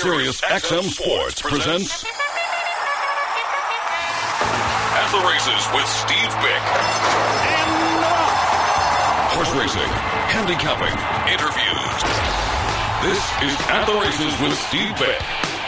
Sirius XM Sports presents At the Races with Steve Bick. Horse racing, handicapping, interviews. This is At the Races with Steve Bick.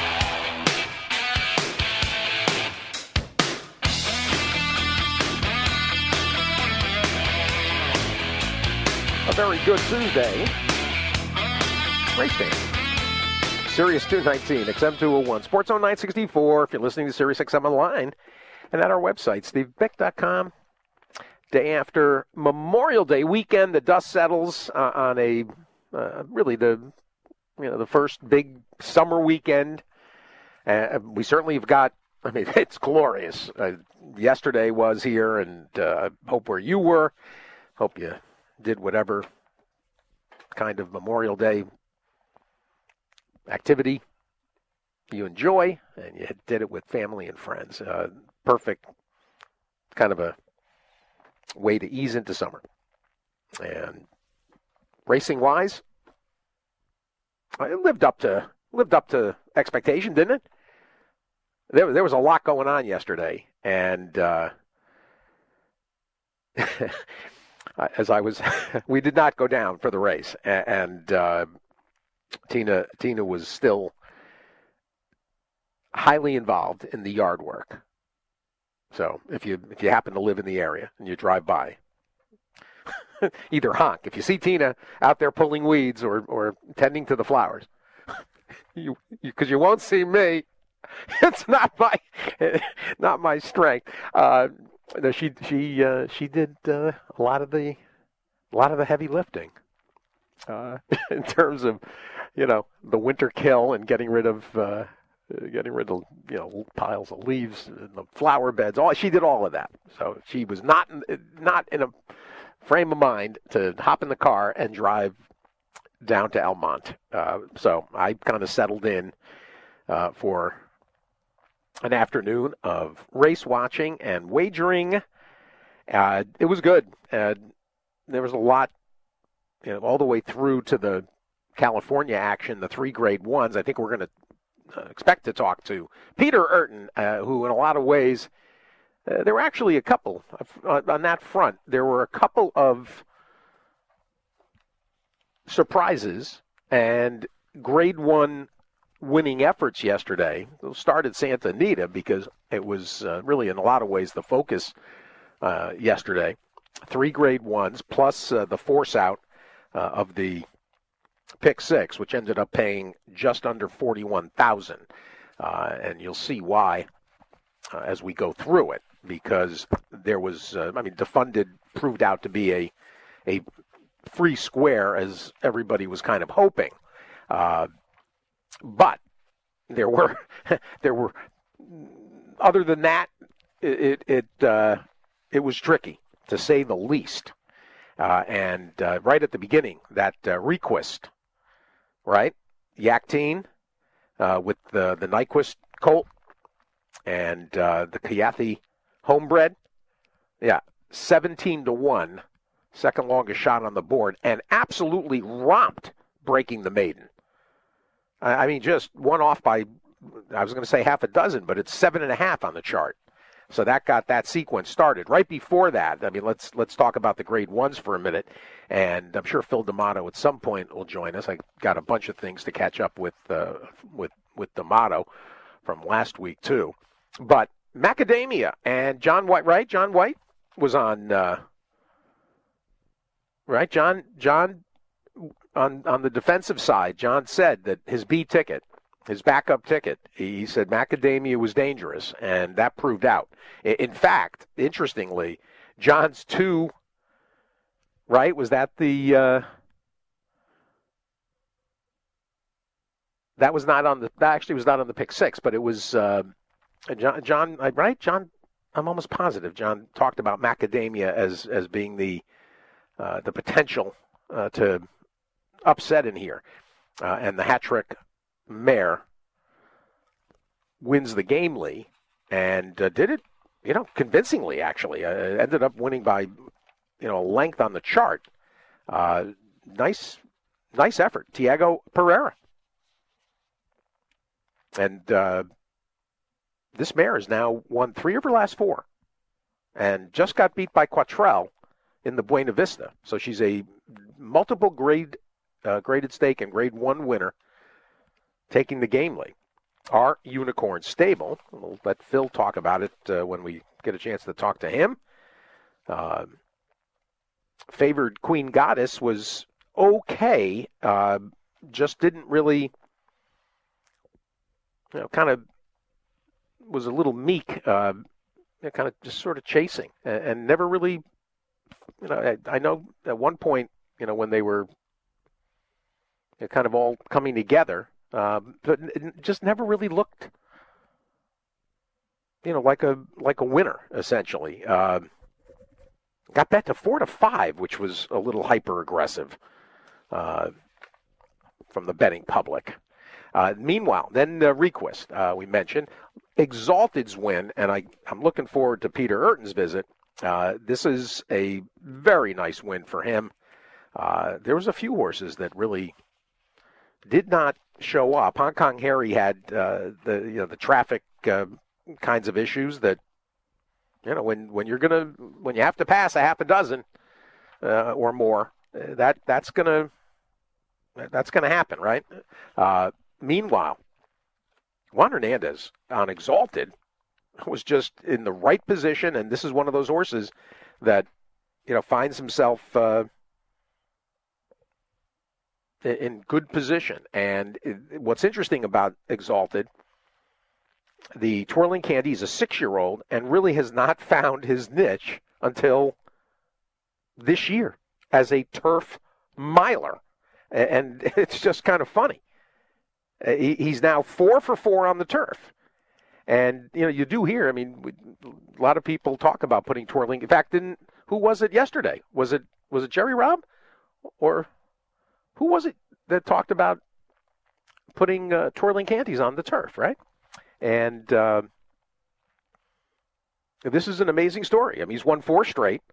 A very good Tuesday. Race day. Sirius 219, XM 201, Sports Zone 964. If you're listening to Sirius XM Online, and at our website, stevebick.com. Day after Memorial Day weekend, the dust settles on a really the first big summer weekend. We certainly have got. I mean, it's glorious. Yesterday was here, and hope where you were. Hope you did whatever kind of Memorial Day activity you enjoy, and you did it with family and friends. Perfect kind of a way to ease into summer. And racing-wise, it lived up to expectation, didn't it? There was a lot going on yesterday, and we did not go down for the race, and Tina was still highly involved in the yard work. So if you happen to live in the area and you drive by, either honk. If you see Tina out there pulling weeds or tending to the flowers, because you won't see me. It's not my strength. She did a lot of the heavy lifting in terms of the winter kill and getting rid of piles of leaves and the flower beds. She did all of that. So she was not in a frame of mind to hop in the car and drive down to Elmont. So I kind of settled in for an afternoon of race watching and wagering. It was good. There was a lot, all the way through to the California action, the 3 Grade 1s. I think we're going to expect to talk to Peter Eurton, who in a lot of ways, there were actually a couple on that front. There were a couple of surprises and Grade 1 winning efforts yesterday. Those started Santa Anita because it was really in a lot of ways the focus yesterday. 3 Grade 1s plus the force out of the pick 6, which ended up paying just under $41,000. And you'll see why as we go through it, because there was, Defunded proved out to be a free square as everybody was kind of hoping. But there were other than that, it was tricky to say the least. And right at the beginning, that Request, right? Yakteen with the Nyquist colt and the Kayathi homebred. Yeah, 17-1, second longest shot on the board, and absolutely romped breaking the maiden. I mean, just one off by, I was going to say half a dozen, but it's 7.5 on the chart. So that got that sequence started. Right before that, I mean, let's talk about the Grade 1s for a minute. And I'm sure Phil D'Amato at some point will join us. I got a bunch of things to catch up with D'Amato from last week, too. But Macadamia and John White, right? John White was on, right? John on the defensive side, John said that his B ticket, his backup ticket, he said Macadamia was dangerous, and that proved out. In fact, interestingly, John's 2, right, was that the that was not on the, that actually was not on the pick 6, but it was John, right? John, I'm almost positive John talked about Macadamia as being the potential to upset in here. And the hat-trick mare wins the Gamely and did it, convincingly, actually. Ended up winning by, a length on the chart. Nice effort. Tiago Pereira. And this mare has now won 3 of her last 4 and just got beat by Quattrell in the Buena Vista. So she's a multiple graded stake and grade 1 winner taking the game lead. Our Unicorn Stable, we'll let Phil talk about it when we get a chance to talk to him. Favored Queen Goddess was okay, just didn't really, kind of was a little meek, kind of just sort of chasing and never really, I know at one point, when they were kind of all coming together, but it just never really looked, like a winner, essentially. Got bet to 4-5, which was a little hyper-aggressive from the betting public. Meanwhile, then Request, we mentioned. Exalted's win, and I'm looking forward to Peter Urton's visit. This is a very nice win for him. There was a few horses that really did not show up. Hong Kong Harry had the traffic kinds of issues that, when you have to pass a half a dozen or more, that's gonna happen, right? Meanwhile, Juan Hernandez on Exalted was just in the right position, and this is one of those horses that finds himself in good position. And what's interesting about Exalted, the Twirling Candy is a 6-year-old and really has not found his niche until this year as a turf miler. And it's just kind of funny. He's now 4 for 4 on the turf. And, you do hear, a lot of people talk about putting Twirling. In fact, who was it yesterday? Was it Jerry Robb? Or who was it that talked about putting Twirling Candies on the turf, right? And this is an amazing story. He's won 4 straight,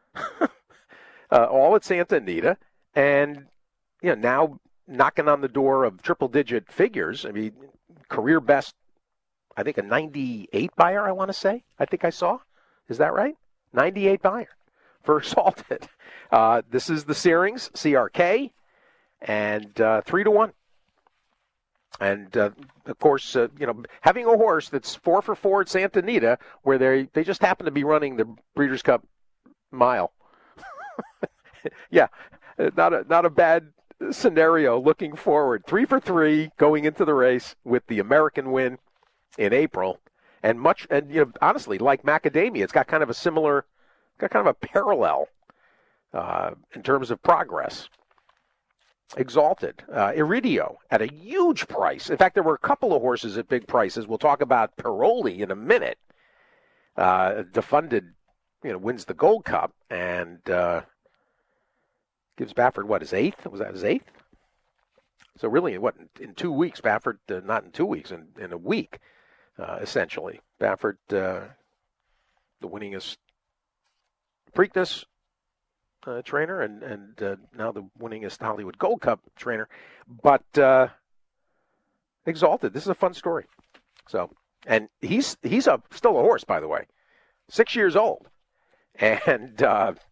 all at Santa Anita, and now knocking on the door of triple-digit figures. Career best, I think a 98 buyer, I want to say. I think I saw. Is that right? 98 buyer for Exalted. This is the Searings, CRK, and 3-1. And, of course, having a horse that's 4 for 4 at Santa Anita, where they just happen to be running the Breeders' Cup Mile. Yeah, not a bad scenario looking forward. 3 for 3 going into the race with the American win in April. And honestly, like Macadamia, it's got kind of a parallel in terms of progress. Exalted. Iridio at a huge price. In fact, there were a couple of horses at big prices. We'll talk about Paroli in a minute. Defunded, wins the Gold Cup and gives Baffert, his 8th? Was that his 8th? So really, in 2 weeks, Baffert, not in 2 weeks, in a week, essentially. Baffert, the winningest Preakness trainer and now the winningest Hollywood Gold Cup trainer. But Exalted, this is a fun story. So, and he's still a horse, by the way, 6 years old, and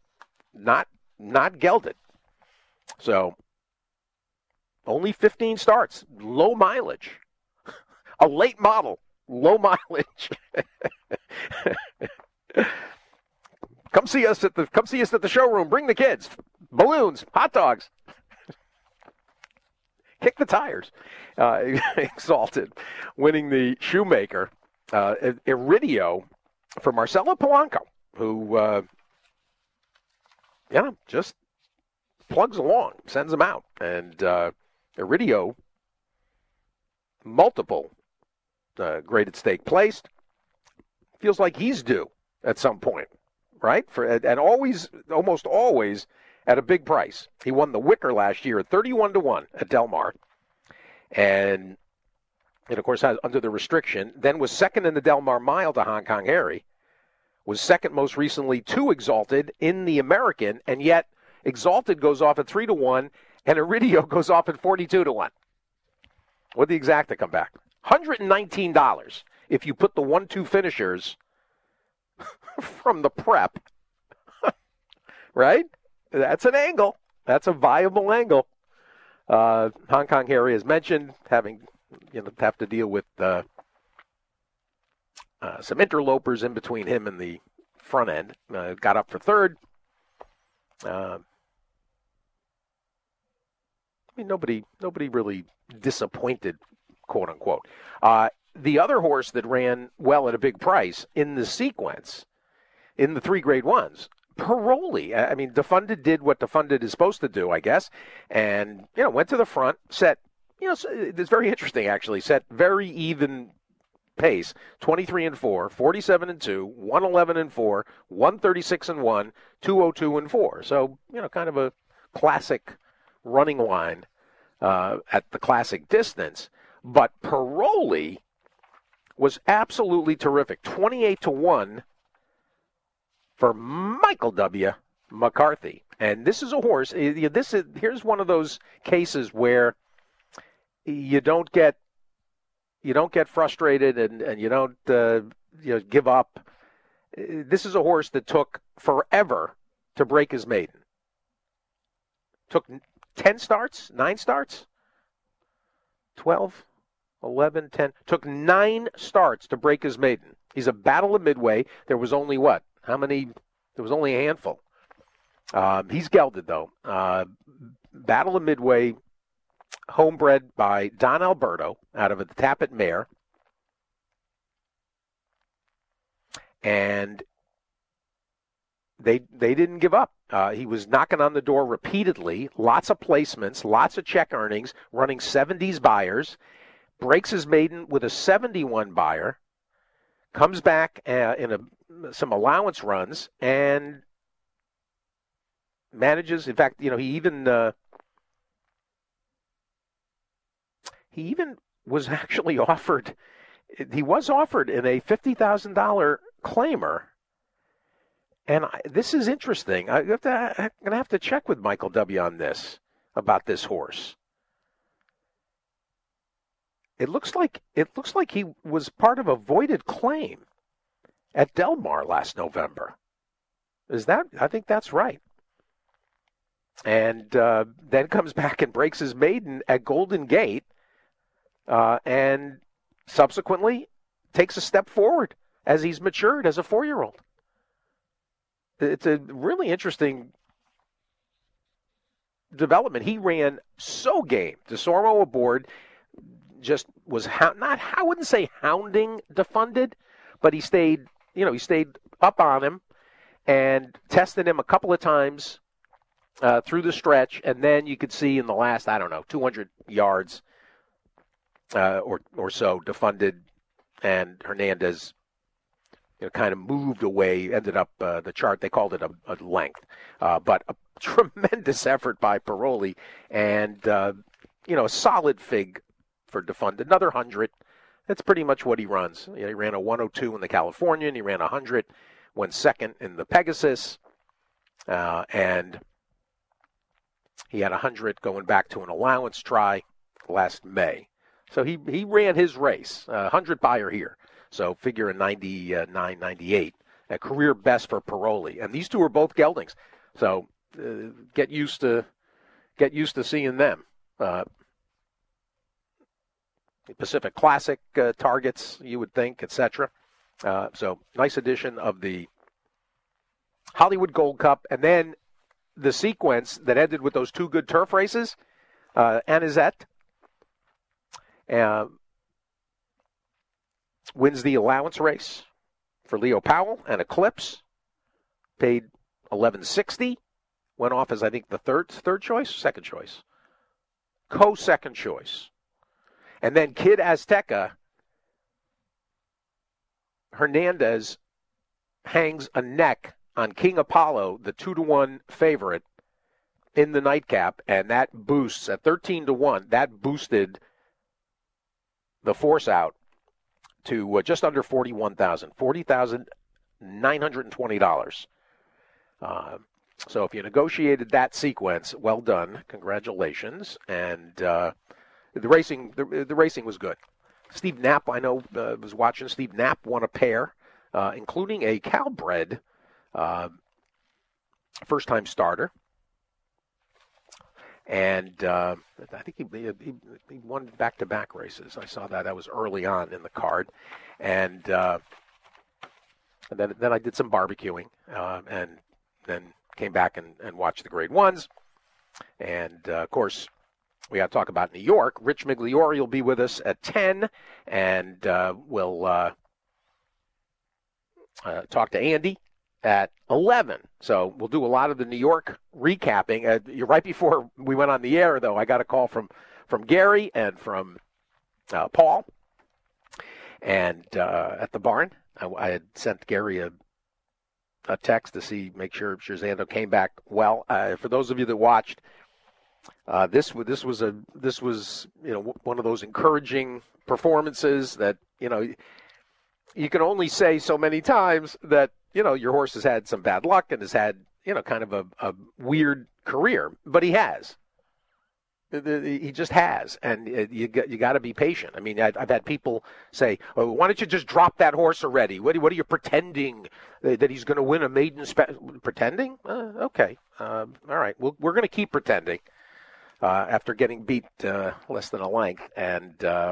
not gelded. So only 15 starts, low mileage, a late model, low mileage. Come see us at the showroom. Bring the kids, balloons, hot dogs. Kick the tires. Exalted, winning the Shoemaker. Iridio for Marcelo Polanco, who just plugs along, sends them out, and Iridio, multiple graded stake placed. Feels like he's due at some point. Right? And almost always at a big price. He won the Wicker last year at 31-1 at Del Mar. And of course, under the restriction, then was second in the Del Mar Mile to Hong Kong Harry. Was second most recently to Exalted in the American, and yet Exalted goes off at 3-1, and Iridio goes off at 42-1. What'd the exacta come back? $119 if you put the 1-2 finishers from the prep. Right? That's an angle. That's a viable angle. Hong Kong Harry, as mentioned, having have to deal with some interlopers in between him and the front end. Got up for third. I mean, nobody really disappointed, quote unquote. The other horse that ran well at a big price in the sequence, in the 3 Grade Ones, Paroli. I mean, Defunded did what Defunded is supposed to do, I guess, and went to the front, set. It's very interesting actually. Set very even pace: 23-4, 47-2, 111-4, 136-1, 202-4. So kind of a classic running line at the classic distance. But Paroli was absolutely terrific. 28-1 for Michael W. McCarthy. And this is a horse. Here's one of those cases where you don't get frustrated and you don't give up. This is a horse that took forever to break his maiden. Took 10 starts, 9 starts, 12, 11, 10. Took 9 starts to break his maiden. He's a Battle of Midway. There was only what? How many? There was only a handful. He's gelded, though. Battle of Midway, homebred by Don Alberto out of the Tappet Mare. And they didn't give up. He was knocking on the door repeatedly, lots of placements, lots of check earnings, running 70s buyers, breaks his maiden with a 71 buyer, comes back in some allowance runs, and manages. In fact, he even was actually offered. He was offered in a $50,000 claimer. And this is interesting. I'm going to have to check with Michael W. on this, about this horse. It looks like he was part of a voided claim at Del Mar last November. I think that's right. And then comes back and breaks his maiden at Golden Gate, and subsequently takes a step forward as he's matured as a 4-year-old. It's a really interesting development. He ran so game. DeSormo aboard, just was I wouldn't say hounding Defunded, but he stayed up on him and tested him a couple of times through the stretch, and then you could see in the last 200 yards or so, Defunded and Hernandez kind of moved away, ended up the chart, they called it a length. But a tremendous effort by Paroli, and, a solid fig for Defunded. Another 100. That's pretty much what he runs. He ran a 102 in the Californian. He ran 100, went second in the Pegasus. And he had 100 going back to an allowance try last May. So he ran his race, 100 buyer here. So figure a 99, 98, a career best for Paroli. And these two are both geldings. So get used to seeing them. Pacific Classic targets, you would think, etc. So nice addition of the Hollywood Gold Cup. And then the sequence that ended with those 2 good turf races, Anisette wins the allowance race for Leo Powell, and Eclipse paid $11.60, went off as I think the third choice, second choice, co-second choice. And then Kid Azteca, Hernandez hangs a neck on King Apollo, the 2-1 favorite in the nightcap, and that boosts at 13-1. That boosted the force out to just under $41,000, $40,920. So if you negotiated that sequence, well done, congratulations. And the racing was good. Steve Knapp, I know, was watching. Steve Knapp won a pair, including a Calbred first-time starter. And I think he won back-to-back races. I saw that. That was early on in the card. And then I did some barbecuing and then came back and watched the Grade 1s. And, of course, we got to talk about New York. Rich Migliori will be with us at 10, and we'll talk to Andy at 11. So we'll do a lot of the New York recapping. Right before we went on the air, though, I got a call from Gary and from Paul, and at the barn. I had sent Gary a text to make sure Scherzando came back well. For those of you that watched, this was one of those encouraging performances that you can only say so many times that your horse has had some bad luck and has had kind of a weird career, but he has. He just has, and you got to be patient. I mean, I've had people say, "Oh, why don't you just drop that horse already? What are you pretending that he's going to win a maiden pretending?" Okay, all right. We're going to keep pretending after getting beat less than a length, and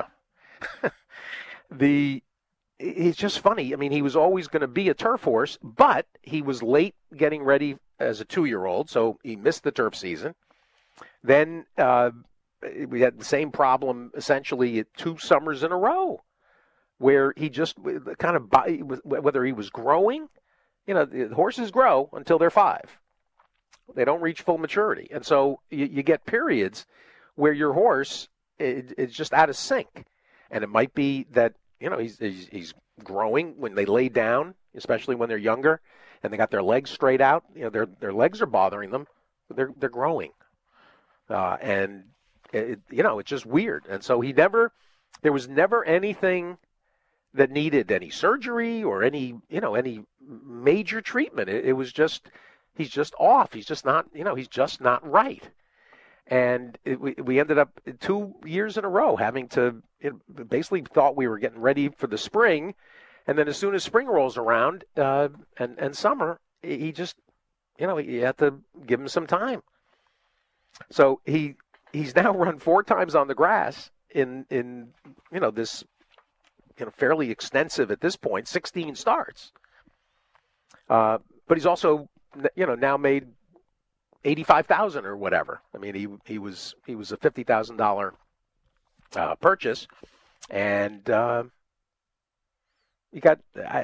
it's just funny. I mean, he was always going to be a turf horse, but he was late getting ready as a 2-year-old, so he missed the turf season. Then we had the same problem essentially 2 summers in a row where he just kind of, whether he was growing, the horses grow until they're 5. They don't reach full maturity. And so you get periods where your horse is just out of sync. And it might be that, he's growing when they lay down, especially when they're younger, and they got their legs straight out. Their legs are bothering them. They're growing. And it's just weird. And so there was never anything that needed any surgery or any major treatment. It was just, he's just off. He's just not, he's just not right. And we ended up 2 years in a row having to, basically thought we were getting ready for the spring. And then as soon as spring rolls around, and summer, he just, you had to give him some time. So he's now run 4 times on the grass in this fairly extensive at this point 16 starts. But he's also now made $85,000 or whatever. I mean he was a $50,000 purchase, and you got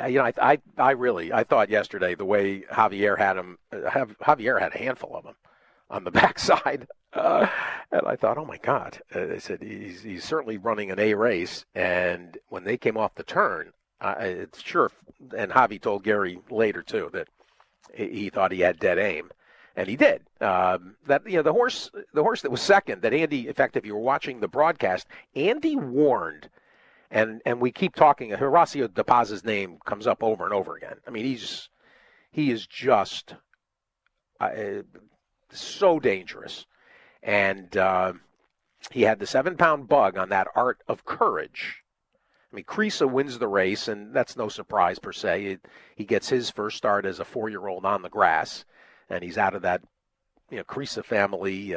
I thought yesterday the way Javier had him. Javier had a handful of them on the backside. And I thought, oh, my God. They said he's certainly running an A race. And when they came off the turn, it's sure, and Javi told Gary later, too, that he thought he had dead aim. And he did. The horse that was second, that Andy, in fact, if you were watching the broadcast, Andy warned, and we keep talking, Horacio De Paz's name comes up over and over again. I mean, he is just so dangerous. And he had the 7-pound bug on that Art of Courage. I mean, Creesa wins the race, and that's no surprise per se. He gets his first start as a 4-year-old on the grass, and he's out of that, Creesa family,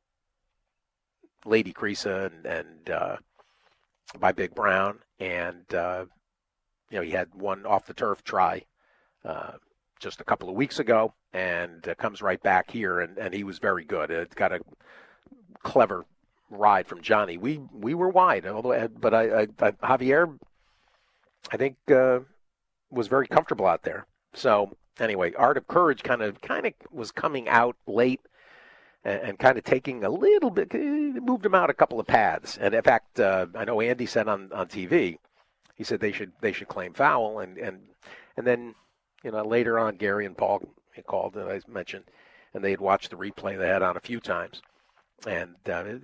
Lady Creesa and by Big Brown. And, he had one off the turf try just a couple of weeks ago, and comes right back here, and he was very good. It got a clever ride from Johnny. We were wide, but Javier, I think, was very comfortable out there. So anyway, Art of Courage kind of was coming out late and kind of taking a little bit, moved him out a couple of paths. And in fact, I know Andy said on TV, he said they should claim foul, and then later on Gary and Paul called, I mentioned, and they had watched the replay they had on a few times, and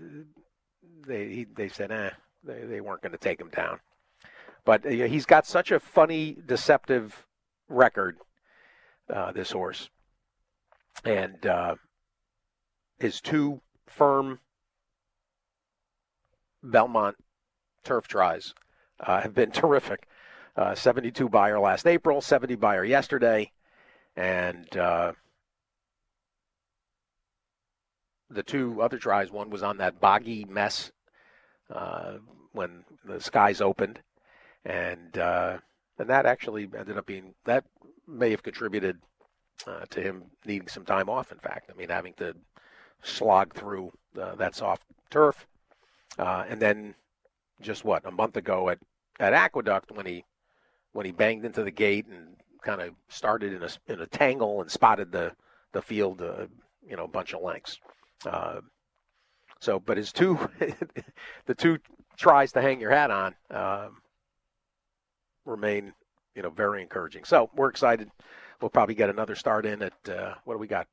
they said they weren't going to take him down. But he's got such a funny, deceptive record, this horse, and his 2 firm Belmont turf tries have been terrific. 72 Beyer last April, 70 Beyer yesterday, and the two other tries, one was on that boggy mess when the skies opened, and that actually ended up being, that may have contributed to him needing some time off, in fact. I mean, having to slog through that soft turf. And then just a month ago at Aqueduct when he banged into the gate and kind of started in a tangle and spotted the field, a bunch of lengths. But his the two tries to hang your hat on remain, very encouraging. So we're excited. We'll probably get another start in at, what do we got?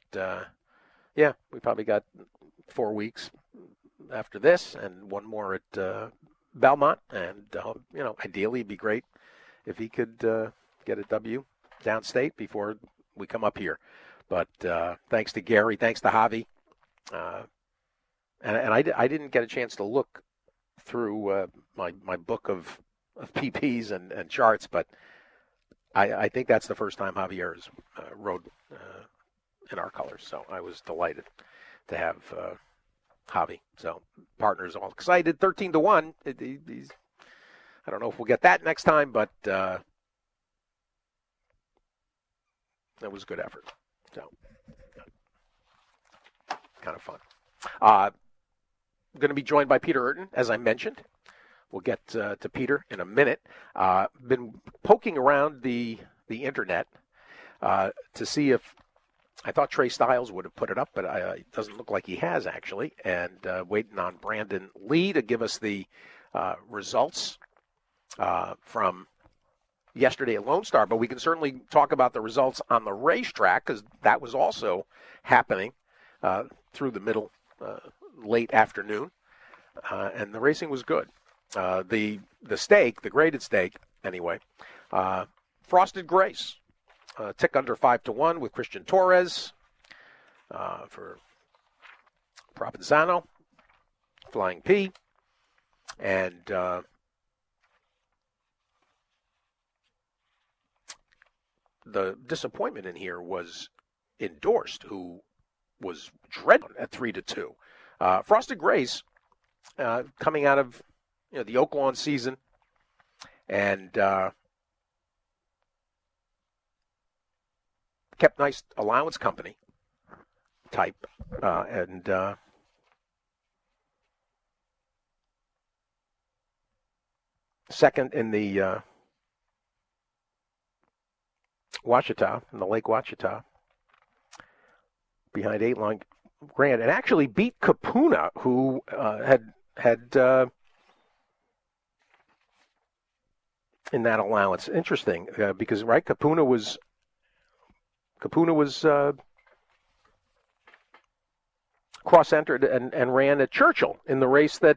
We probably got 4 weeks after this and one more at Belmont. And, ideally it'd be great if he could get a W downstate before we come up here. But thanks to Gary, thanks to Javi. And I didn't get a chance to look through my book of PPs and charts, but I think that's the first time Javier's rode in our colors. So I was delighted to have Javi. So partners all excited. 13-1. I don't know if we'll get that next time, but that was a good effort. So kind of fun. Going to be joined by Peter Eurton, as I mentioned. We'll get to Peter in a minute. Been poking around the internet to see if I thought Trey Styles would have put it up, but it doesn't look like he has actually. And waiting on Brandon Lee to give us the results from yesterday at Lone Star. But we can certainly talk about the results on the racetrack because that was also happening through the late afternoon, and the racing was good. The stake, the graded stake, anyway. Frosted Grace, tick under 5-1 with Christian Torres for Provenzano, Flying P, and the disappointment in here was Endorsed, who was dreadful at 3-2. Frosted Grace, coming out of the Oaklawn season, and kept nice allowance company type, and second in the Ouachita, in the Lake Ouachita, behind 8-line Grant, and actually beat Capuna, who had in that allowance. Interesting, because Capuna was cross-entered and ran at Churchill in the race that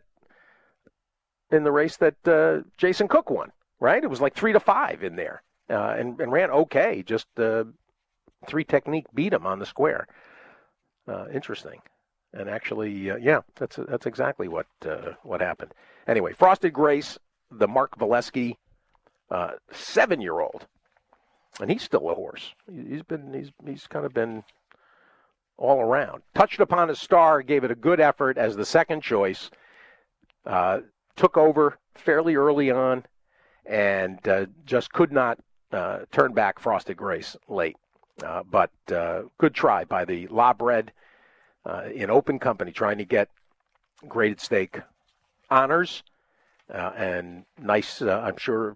Jason Cook won. Right, it was like 3-5 in there, and ran okay. Just 3 Technique beat him on the square. Interesting, and actually, that's exactly what happened. Anyway, Frosted Grace, the Mark Valesky 7-year-old, and he's still a horse. He's kind of been all around. Touched Upon a Star, gave it a good effort as the second choice. Took over fairly early on, and just could not turn back Frosted Grace late. But good try by the Labred in open company, trying to get graded stake honors, and nice. I'm sure.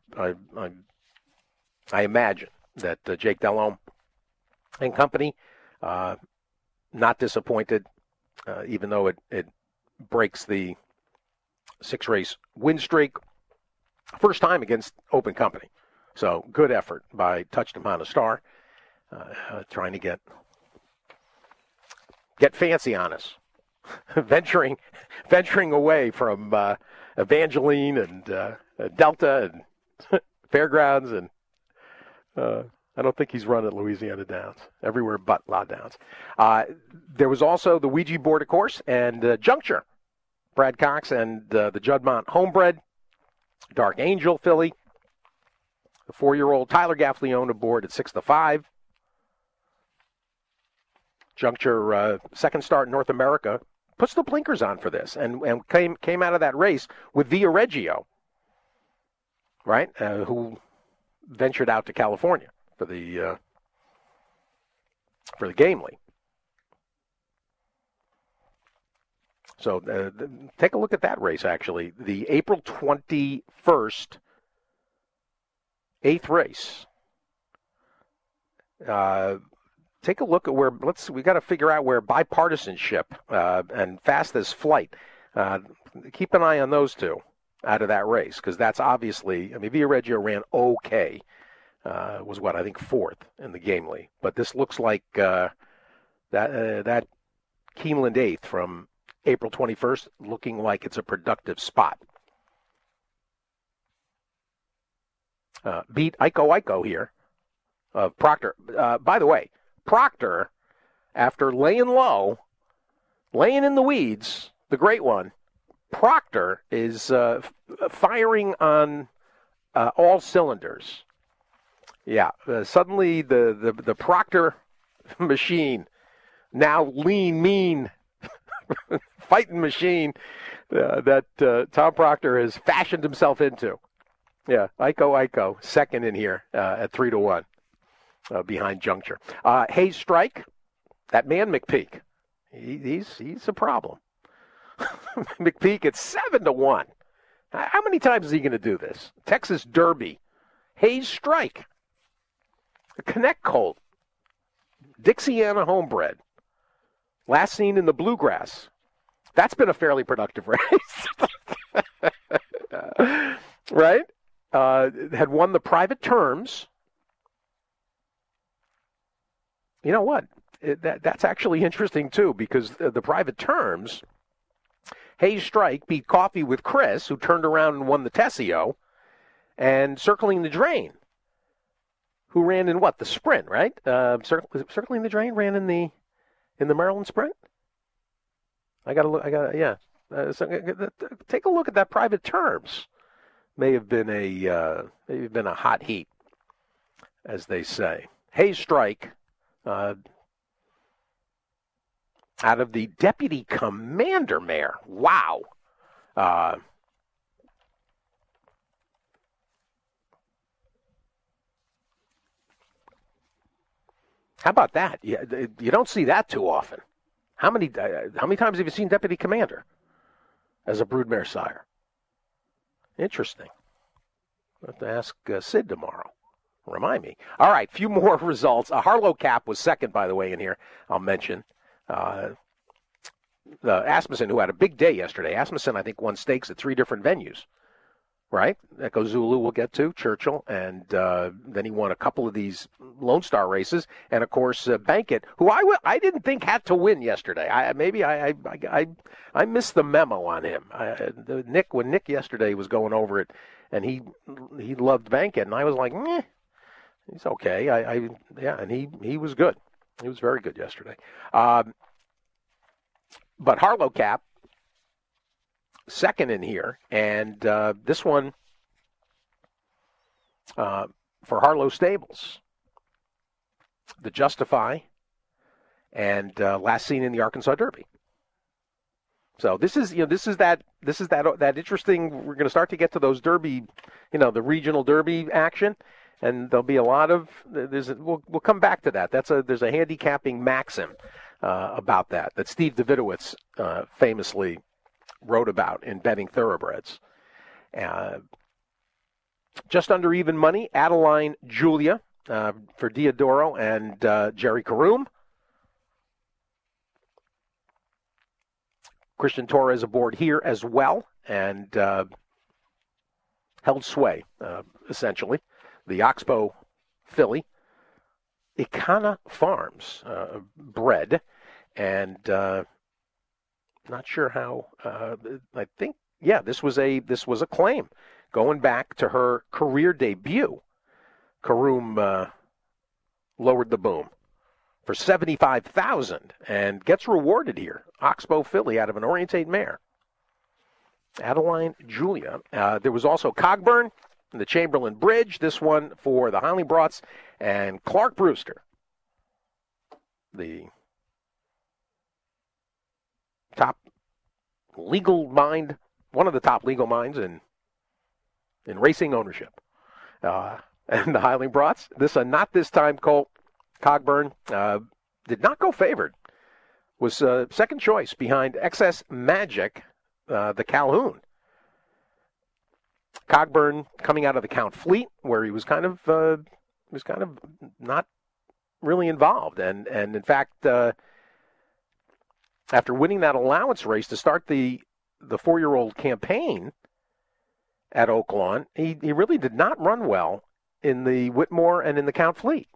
I imagine that Jake Delhomme and company not disappointed, even though it breaks the 6-race win streak. First time against open company, so good effort by Touched Upon a Star. Trying to get fancy on us, venturing away from Evangeline and Delta and Fairgrounds, and I don't think he's run at Louisiana Downs, everywhere but La Downs. There was also the Ouija board, of course, and Juncture, Brad Cox and the Juddmonte Homebred. Dark Angel filly. The 4-year-old Tyler Gaffalione aboard at 6-5. Juncture, second start in North America, puts the blinkers on for this and came out of that race with Via Reggio, right, who ventured out to California for the Gamely. So take a look at that race, actually. The April 21st, 8th race. Take a look at where, we got to figure out where Bipartisanship and Fastest Flight, keep an eye on those two out of that race, because that's obviously, Via Reggio ran okay. Was what, I think 4th in the Gamely. But this looks like that Keeneland 8th from April 21st looking like it's a productive spot. Beat Iko here of Proctor. By the way, Proctor, after laying low, laying in the weeds, the great one, Proctor is firing on all cylinders. Yeah, suddenly the Proctor machine, now lean, mean, fighting machine that Tom Proctor has fashioned himself into. Yeah, Iko, second in here at 3-1 behind Juncture. Hayes Strike, that man McPeak, he's a problem. McPeak at 7-1. How many times is he going to do this? Texas Derby, Hayes Strike, the Connect Colt, Dixiana Homebred, last seen in the Bluegrass. That's been a fairly productive race. Right? Had won the private terms. You know what? That's actually interesting, too, because the private terms, Hayes Strike beat Coffee with Chris, who turned around and won the Tessio, and Circling the Drain, who ran in what? The Sprint, right? Circling the Drain ran in the Maryland Sprint? Take a look at that private terms. May have been a hot heat, as they say. Hayes Strike, out of the Deputy Commander mare. Wow. How about that? You don't see that too often. How many times have you seen Deputy Commander as a broodmare sire? Interesting. I'll have to ask Sid tomorrow. Remind me. All right, few more results. Harlow Cap was second, by the way, in here. I'll mention. Asmussen, who had a big day yesterday. Asmussen, I think, won stakes at 3 different venues. Right? Echo Zulu we'll get to, Churchill, and then he won a couple of these Lone Star races, and of course Bankett, who I didn't think had to win yesterday. I missed the memo on him. When Nick yesterday was going over it, and he loved Bankett, and I was like, he's okay. And he was good. He was very good yesterday. But Harlow Cap, second in here, and this one for Harlow Stables, the Justify, and last seen in the Arkansas Derby. So this is that interesting. We're going to start to get to those Derby, the regional Derby action, and there'll be a lot of. We'll come back to that. There's a handicapping maxim about that Steve Davidowitz famously wrote about in Betting Thoroughbreds. Just under even money, Adeline Julia for Diodoro and Jerry Karoom. Christian Torres aboard here as well, and held sway, essentially. The Oxbow filly, Ikana Farms, bred, and not sure how. I think, this was a claim going back to her career debut. Karoom lowered the boom for $75,000 and gets rewarded here. Oxbow filly out of an Orientate mare. Adeline Julia. There was also Cogburn, the Chamberlain Bridge, this one for the Highland Brats, and Clark Brewster, the top legal mind, one of the top legal minds in racing ownership. And the Highland Brats, not this time, Colt Cogburn did not go favored. Was second choice behind Excess Magic, the Calhoun. Cogburn coming out of the Count Fleet, where he was kind of not really involved, and in fact, after winning that allowance race to start the 4-year-old campaign at Oaklawn, he really did not run well in the Whitmore and in the Count Fleet.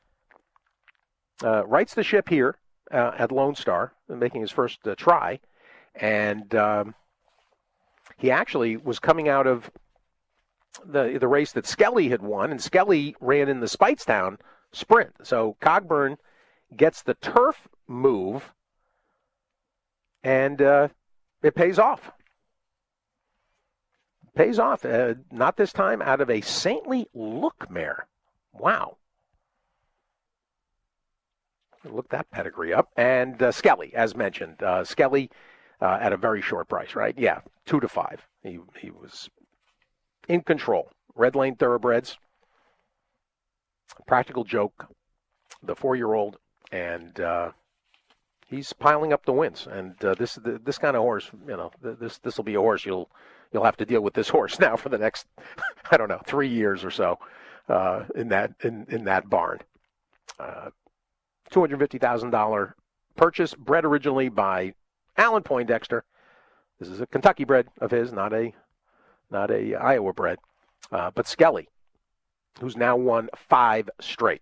Rights the ship here at Lone Star, making his first try, and he actually was coming out of the race that Skelly had won, and Skelly ran in the Speightstown Sprint. So Cogburn gets the turf move, and it pays off. Pays off. Not this time out of a Saintly Look mare. Wow. Look that pedigree up. And Skelly, as mentioned. Skelly at a very short price, right? Yeah, 2-5. He was in control. Red Lane Thoroughbreds. Practical Joke, the 4-year-old, and he's piling up the wins. And this kind of horse, this will be a horse you'll have to deal with this horse now for the next, 3 years or so in that barn. $250,000 purchase, bred originally by Alan Poindexter. This is a Kentucky bred of his, not a Iowa bred. But Skelly, who's now won 5 straight.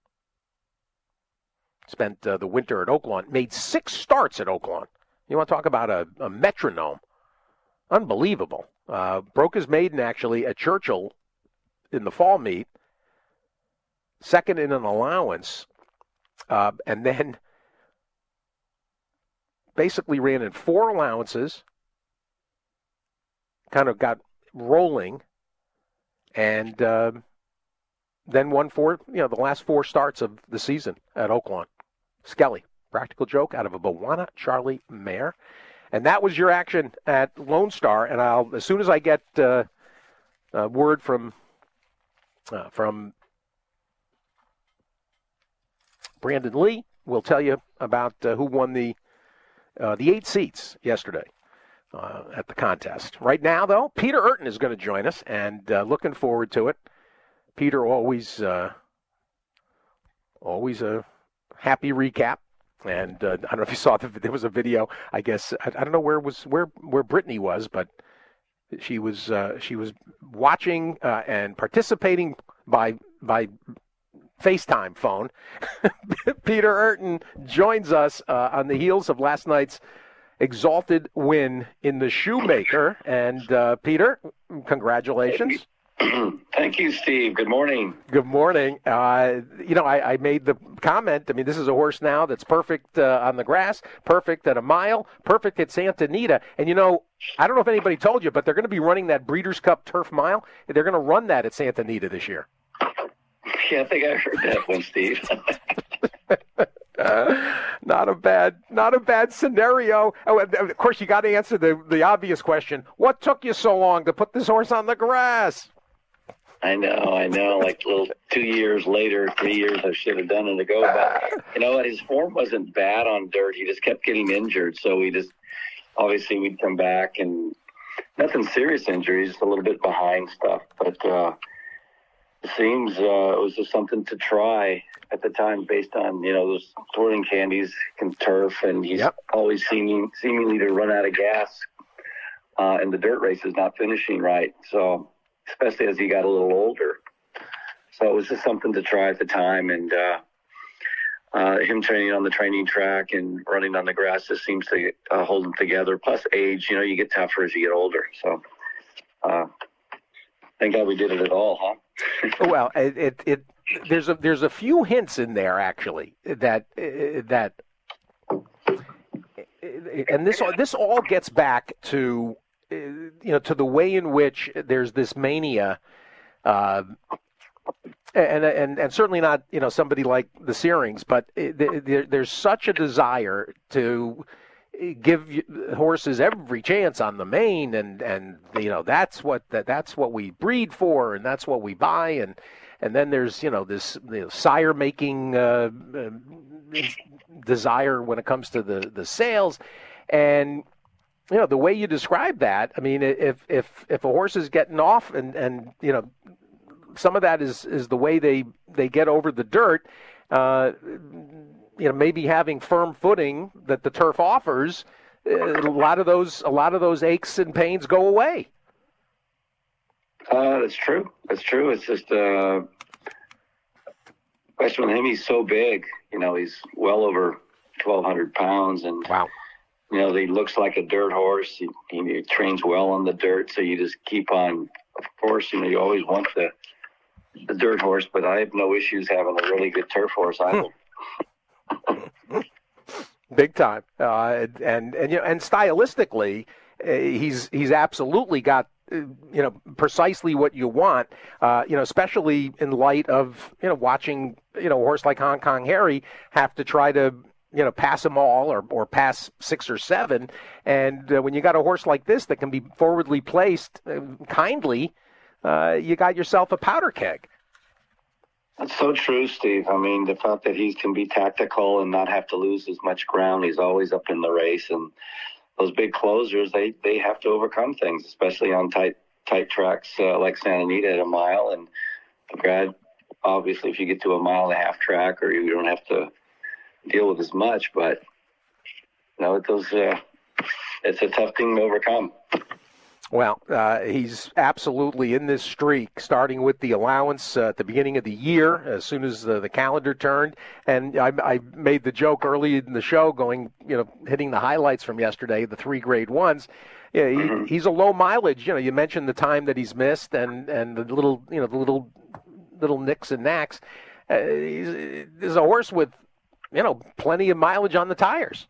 Spent the winter at Oaklawn, made 6 starts at Oaklawn. You want to talk about a metronome? Unbelievable. Broke his maiden, actually, at Churchill in the fall meet. Second in an allowance. And then basically ran in 4 allowances. Kind of got rolling. And then won the last 4 starts of the season at Oaklawn. Skelly, Practical Joke out of a Bwana Charlie mare. And that was your action at Lone Star. And as soon as I get word from Brandon Lee, we'll tell you about who won the 8 seats yesterday at the contest. Right now, though, Peter Urton is going to join us, and looking forward to it. Peter always a happy recap. And I don't know if you saw there was a video. I guess I don't know where Brittany was, but she was watching and participating by FaceTime phone. Peter Urton joins us on the heels of last night's exalted win in the Shoemaker. And Peter, congratulations. Thank you, Steve. Good morning. Good morning. I made the comment. I mean, this is a horse now that's perfect on the grass, perfect at a mile, perfect at Santa Anita. And, I don't know if anybody told you, but they're going to be running that Breeders' Cup Turf Mile. They're going to run that at Santa Anita this year. Yeah, I think I heard that one, Steve. Not a bad scenario. Oh, of course, you got to answer the obvious question. What took you so long to put this horse on the grass? I know. Like little 2 years later, 3 years, I should have done it ago. But you know what? His form wasn't bad on dirt. He just kept getting injured. So obviously we'd come back and nothing serious injuries, just a little bit behind stuff. But it seems it was just something to try at the time based on, those touring candies and turf. And he's always seemingly to run out of gas in the dirt races, not finishing right. So, especially as he got a little older. So it was just something to try at the time. And him training on the training track and running on the grass just seems to hold him together. Plus age, you get tougher as you get older. So thank God we did it at all, huh? Well, there's a few hints in there, actually, that and this all gets back to to the way in which there's this mania, and certainly not somebody like the Searings, but there's such a desire to give horses every chance on the main, and that's what we breed for, and that's what we buy, and then there's this sire making desire when it comes to the sales, and the way you describe that, I mean, if a horse is getting off, and some of that is the way they get over the dirt, maybe having firm footing that the turf offers, a lot of those aches and pains go away. That's true. That's true. It's just question with him. He's so big. He's well over 1,200 pounds, and wow. He looks like a dirt horse. He trains well on the dirt, so you just keep on. Of course, you always want the dirt horse, but I have no issues having a really good turf horse either. Big time, and stylistically, he's absolutely got precisely what you want. Especially in light of watching a horse like Hong Kong Harry have to try to pass them all or pass 6 or 7, and when you got a horse like this that can be forwardly placed kindly, you got yourself a powder keg. That's so true, Steve. I mean, the fact that he can be tactical and not have to lose as much ground, he's always up in the race. And those big closers, they have to overcome things, especially on tight tracks like Santa Anita at a mile. And Brad, obviously, if you get to a 1.5-mile track, or you don't have to deal with as much. But it's a tough thing to overcome. Well, he's absolutely in this streak, starting with the allowance at the beginning of the year, as soon as the calendar turned. And I made the joke early in the show, hitting the highlights from yesterday, the 3 Grade 1s. Yeah, he's a low mileage. You mentioned the time that he's missed and the little nicks and knacks. He's a horse with plenty of mileage on the tires.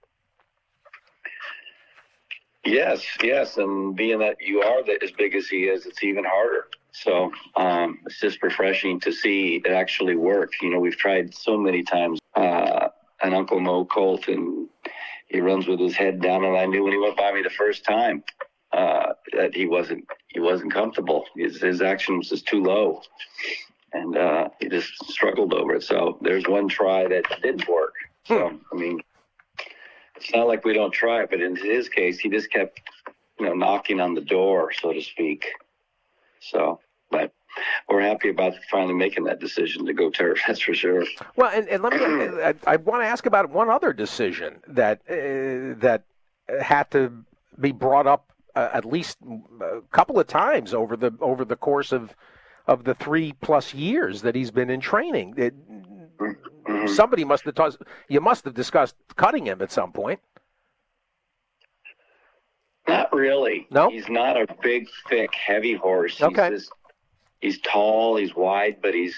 Yes, and being that you are as big as he is, it's even harder. So it's just refreshing to see it actually work. We've tried so many times. An Uncle Mo colt, and he runs with his head down, and I knew when he went by me the first time that he wasn't comfortable. His action was just too low, and he just struggled over it. So there's one try that didn't work. So I mean, it's not like we don't try, but in his case, he just kept, knocking on the door, so to speak. So, but we're happy about finally making that decision to go turf. That's for sure. Well, and let me, I want to ask about one other decision that had to be brought up at least a couple of times over the course of the 3+ years that he's been in training. Somebody must have you must have discussed cutting him at some point. Not really. No? He's not a big, thick, heavy horse. Okay. He's tall, he's wide, but he's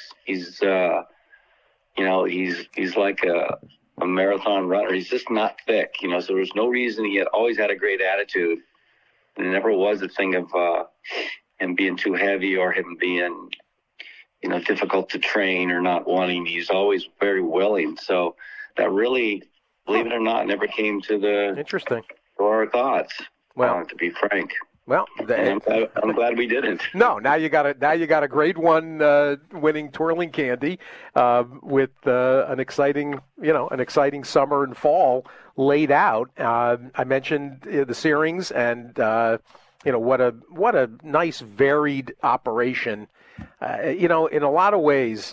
like a marathon runner. He's just not thick, so there's no reason. He always had a great attitude. And it never was a thing of him being too heavy or him being difficult to train or not wanting. He's always very willing. So that really, believe it or not, never came to our thoughts. Well, to be frank. Well, I'm glad we didn't. No, now you got a Grade 1 winning Twirling Candy with an exciting summer and fall laid out. I mentioned the Searings, and what a nice varied operation. In a lot of ways,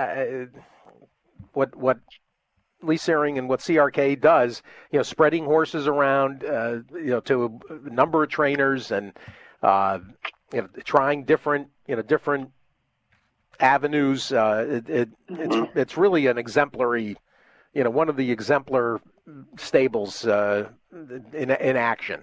what Lee Searing and what CRK does, spreading horses around, to a number of trainers and, trying different avenues. It's really an exemplary, one of the exemplar stables in action.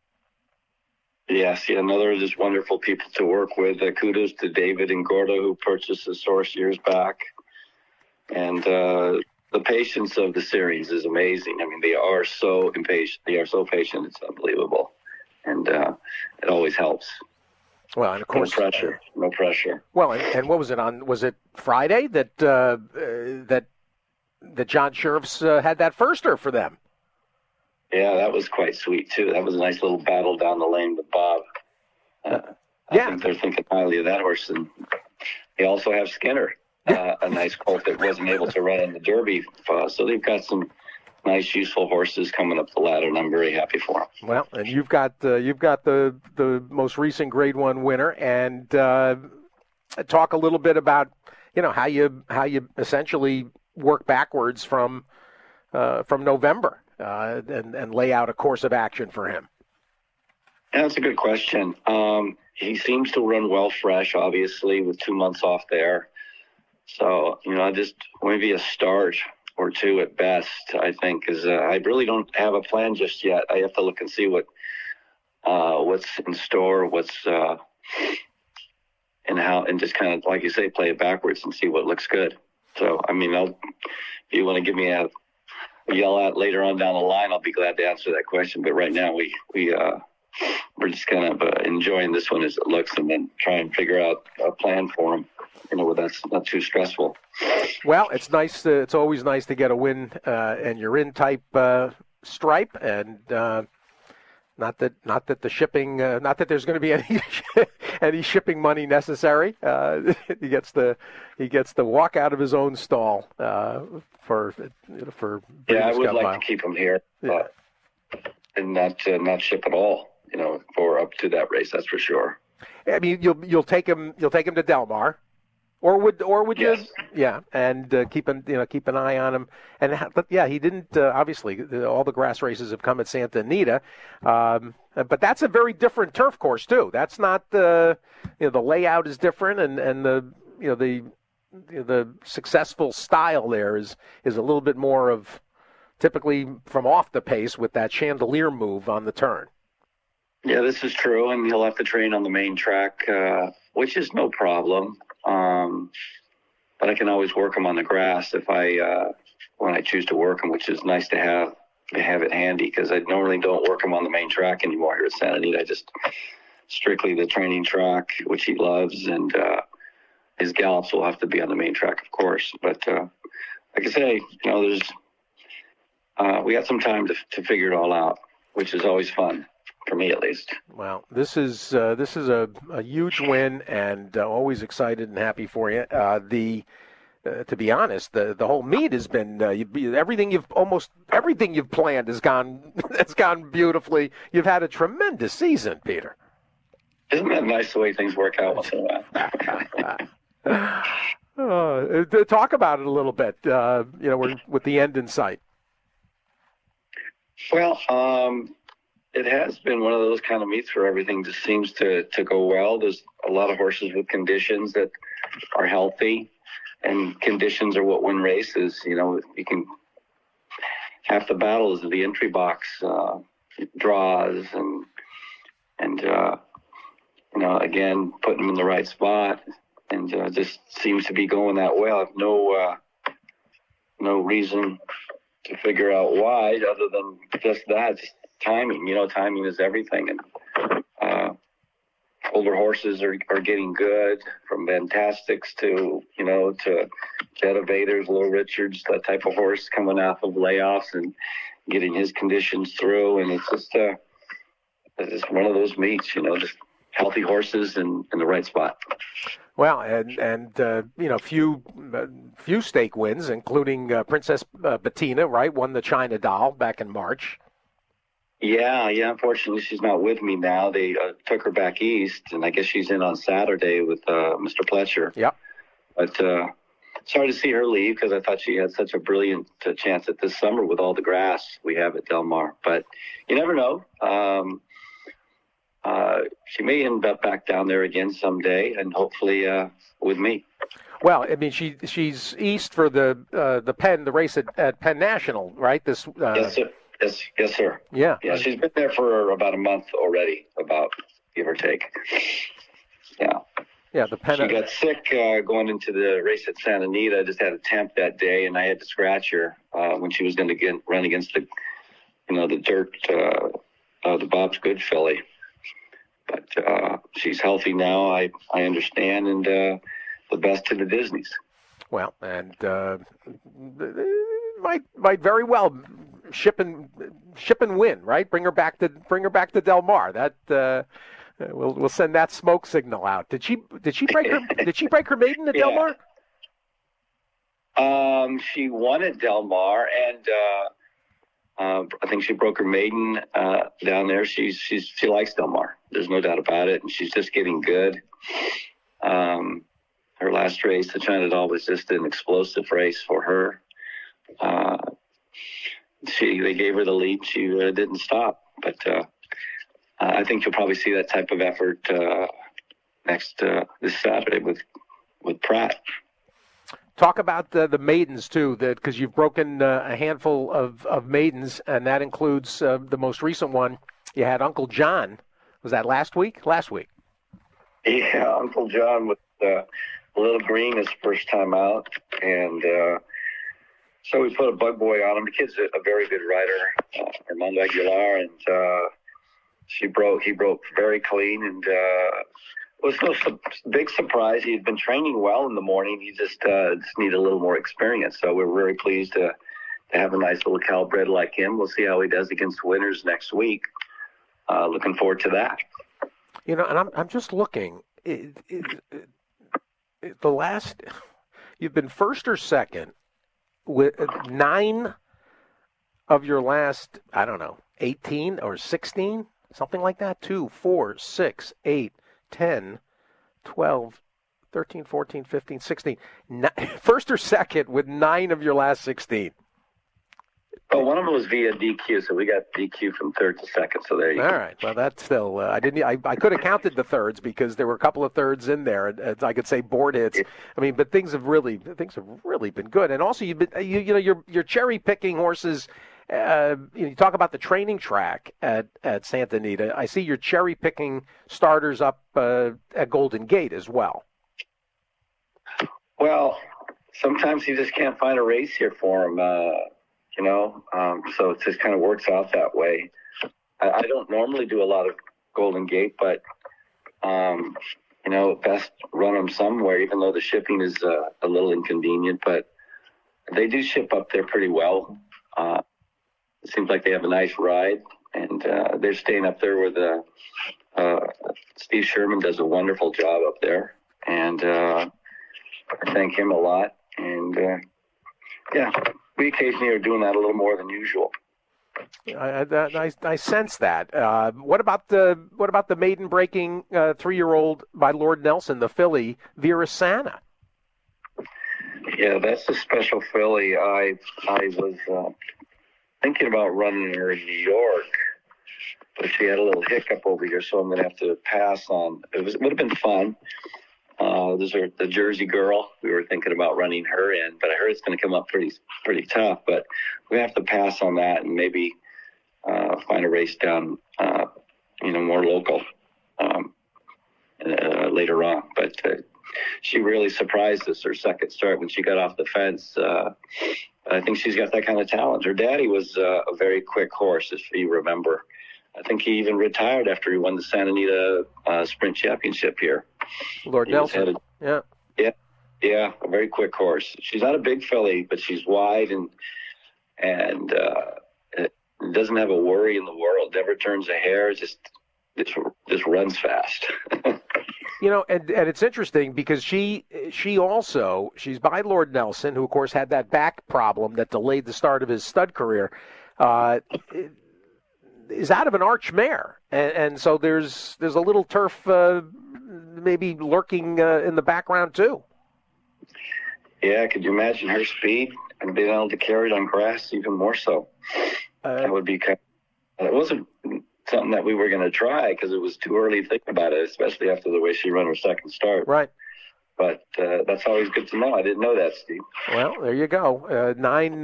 Yes, another just wonderful people to work with. Kudos to David and Gordo, who purchased this horse years back. And the patience of the series is amazing. I mean, they are so impatient. They are so patient. It's unbelievable. and it always helps. Well, and of course, no pressure. Well, and what was it on? Was it Friday that John Sheriffs had that firster for them? Yeah, that was quite sweet too. That was a nice little battle down the lane with Bob. I think they're thinking highly of that horse, and they also have Skinner, a nice colt that wasn't able to run in the Derby. So they've got some nice, useful horses coming up the ladder, and I'm very happy for them. Well, and you've got the most recent Grade 1 winner, and talk a little bit about how you essentially work backwards from November and lay out a course of action for him. Yeah, that's a good question. He seems to run well fresh, obviously, with 2 months off there. So, just maybe a start or two at best, I think, is I really don't have a plan just yet. I have to look and see what's in store, and how, and just kind of, like you say, play it backwards and see what looks good. So, if you want to give me a yell at later on down the line, I'll be glad to answer that question. But right now, we're just kind of enjoying this one as it looks, and then try and figure out a plan for him, where that's not too stressful. Well, it's nice. It's always nice to get a win, and you're in type stripe, and not that the shipping, not that there's going to be any shipping money necessary. He gets the walk out of his own stall for. Yeah, I would like to keep him here, and not ship at all. For up to that race, that's for sure. I mean, you'll take him to Del Mar, or would yes. you? Yeah, and keep an eye on him. And he didn't obviously. All the grass races have come at Santa Anita, but that's a very different turf course too. That's not the layout is different, and the successful style there is a little bit more of typically from off the pace with that chandelier move on the turn. Yeah, this is true, and he'll have to train on the main track, which is no problem. But I can always work him on the grass when I choose to work him, which is nice to have it handy, because I normally don't work him on the main track anymore here at Santa Anita. I just strictly the training track, which he loves, and his gallops will have to be on the main track, of course. But like I say, we got some time to figure it all out, which is always fun. For me, at least. Well, this is a huge win, and always excited and happy for you. To be honest, the whole meet has been everything you've planned has gone beautifully. You've had a tremendous season, Peter. Isn't that nice the way things work out once in a while? Talk about it a little bit. We're with the end in sight. Well, it has been one of those kind of meets where everything just seems to go well. There's a lot of horses with conditions that are healthy, and conditions are what win races. You can half the battle is the entry box draws and again putting them in the right spot, and just seems to be going that well. I have no reason to figure out why, other than just that. Just timing, timing is everything, and older horses are getting good, from Fantastics to Jet Evaders, Little Richards, that type of horse coming off of layoffs and getting his conditions through, and it's just one of those meets, just healthy horses in the right spot. Well, and few stake wins, including Princess Bettina, right? Won the China Doll back in March. Yeah. Unfortunately, she's not with me now. They took her back east, and I guess she's in on Saturday with Mr. Pletcher. Yep. But sorry to see her leave, because I thought she had such a brilliant chance at this summer with all the grass we have at Del Mar. But you never know. She may end up back down there again someday, and hopefully with me. Well, I mean, she's east for the Penn, the race at Penn National, right? Yes, sir. Yes, sir. Yeah. Yeah, she's been there for about a month already, give or take. Yeah. Yeah, the Penn. She got sick going into the race at Santa Anita. I just had a temp that day, and I had to scratch her when she was going to run against the dirt, the Bob's Good filly. But she's healthy now, I understand, and the best to the Disneys. Well, and might very well ship and win, right? Bring her back to Del Mar. That we'll send that smoke signal out. Did she break her maiden at Del Mar? She won at Del Mar, and I think she broke her maiden down there. She likes Del Mar. There's no doubt about it, and she's just getting good. Her last race, the China Doll, was just an explosive race for her. They gave her the lead. She didn't stop, but I think you'll probably see that type of effort this Saturday with Pratt. Talk about the maidens too, because you've broken a handful of maidens, and that includes the most recent one. You had Uncle John. Was that last week? Last week. Yeah, Uncle John with Little Green his first time out, and so we put a bug boy on him. The kid's a very good rider, Armando Aguilar, and he broke very clean, and it was no big surprise. He had been training well in the morning. He just needed a little more experience. So we're very pleased to have a nice little Calbred like him. We'll see how he does against winners next week. Looking forward to that. You know, and I'm just looking. You've been first or second with 9 of your last, 18 or 16, something like that. 2, 4, 6, 8, 10, 12, 13, 14, 15, 16. First or second with 9 of your last 16. Oh, one of them was via DQ, so we got DQ from third to second. So there you go. All right. Well, that's still. I could have counted the thirds because there were a couple of thirds in there. And I could say board hits. I mean, but things have really been good. And also, you're cherry picking horses. You talk about the training track at Santa Anita. I see you're cherry picking starters up at Golden Gate as well. Well, sometimes you just can't find a race here for him. So it just kind of works out that way. I don't normally do a lot of Golden Gate, but, best run them somewhere, even though the shipping is a little inconvenient. But they do ship up there pretty well. It seems like they have a nice ride, and they're staying up there with Steve Sherman does a wonderful job up there. And I thank him a lot. And, we occasionally are doing that a little more than usual. I sense that. What about the maiden breaking 3-year-old by Lord Nelson, the filly Vera Sana? Yeah, that's a special filly. I was thinking about running her in New York, but she had a little hiccup over here, so I'm going to have to pass on. It would have been fun. There's the Jersey girl. We were thinking about running her in, but I heard it's going to come up pretty tough. But we have to pass on that and maybe find a race down, more local later on. But she really surprised us her second start when she got off the fence. I think she's got that kind of talent. Her daddy was a very quick horse, if you remember. I think he even retired after he won the Santa Anita Sprint Championship here. Lord Nelson. Yeah, a very quick horse. She's not a big filly, but she's wide and doesn't have a worry in the world. Never turns a hair. Just runs fast. And it's interesting because she's by Lord Nelson, who of course had that back problem that delayed the start of his stud career. Is out of an Arch mare, and so there's a little turf maybe lurking in the background too. Yeah, could you imagine her speed and being able to carry it on grass even more so? That would be it wasn't something that we were going to try because it was too early to think about it, especially after the way she ran her second start. Right. But that's always good to know. I didn't know that, Steve. Well, there you go. A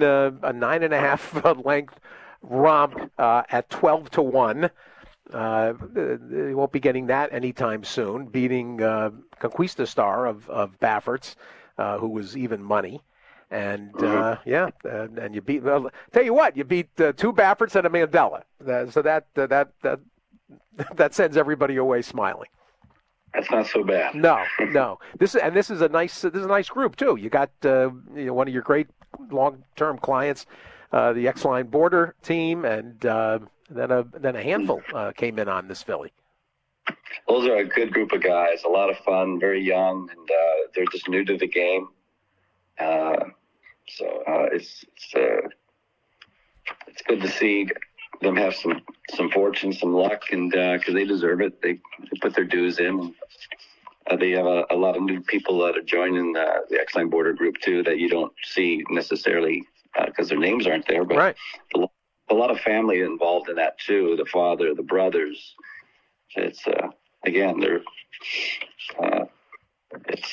9.5 length romp at 12-1. He won't be getting that anytime soon. Beating Conquista Star of Baffert's, who was even money. And and you beat. Well, tell you what, you beat 2 Bafferts and a Mandela. So that that sends everybody away smiling. That's not so bad. No. This is a nice group too. You got one of your great long-term clients, the X-Line Border team, and then a handful came in on this filly. Those are a good group of guys. A lot of fun, very young, and they're just new to the game. So it's good to see them have some fortune, some luck, and because they deserve it. They put their dues in. They have a lot of new people that are joining the X-Line Border group too that you don't see necessarily because their names aren't there. But right. A lot of family involved in that too. The father, the brothers. It's again, they're it's